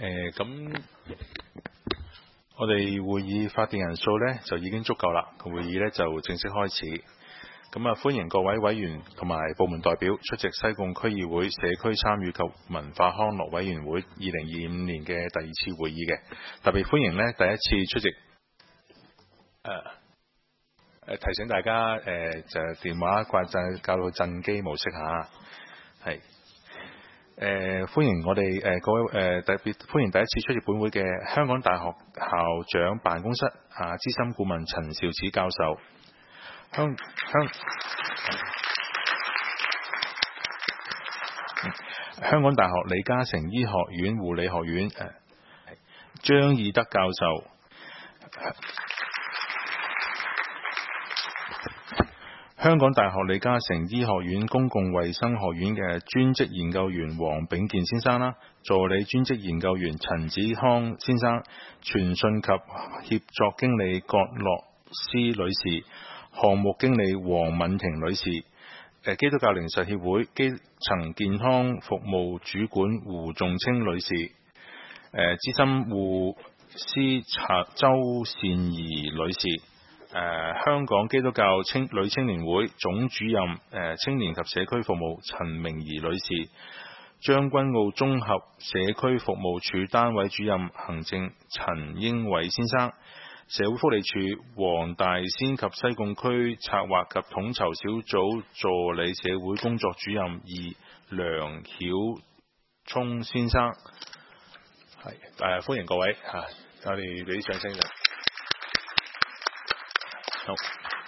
咁我哋會議法定人數呢就已經足夠啦，個會議呢就正式開始。咁歡迎各位委員同埋部門代表出席西貢區議會社區參與及文化康樂委員會2025年嘅第2次會議嘅。特別歡迎呢第一次出席。提醒大家就電話掛掣校到震機模式下，係歡迎我哋各位特別歡迎第一次出席本會嘅香港大學校長辦公室資深顧問陳肇始教授。香港大學李嘉誠醫學院護理學院張義德教授。香港大學李嘉誠醫學院公共衛生學院嘅專職研究員黃炳健先生啦，助理專職研究員陳子康先生，傳訊及協作經理葛樂斯女士，項目經理黃敏婷女士，基督教靈實協會基層健康服務主管胡仲清女士，資深護師周善儀女士，香港基督教女青年會總主任青年及社區服務陳明儀女士，將軍澳綜合社區服務處單位主任行政陳英偉先生，社會福利署黃大仙及西貢區策劃及統籌小組助理社會工作主任梁曉聰先生。歡迎各位我哋俾啲掌聲。好。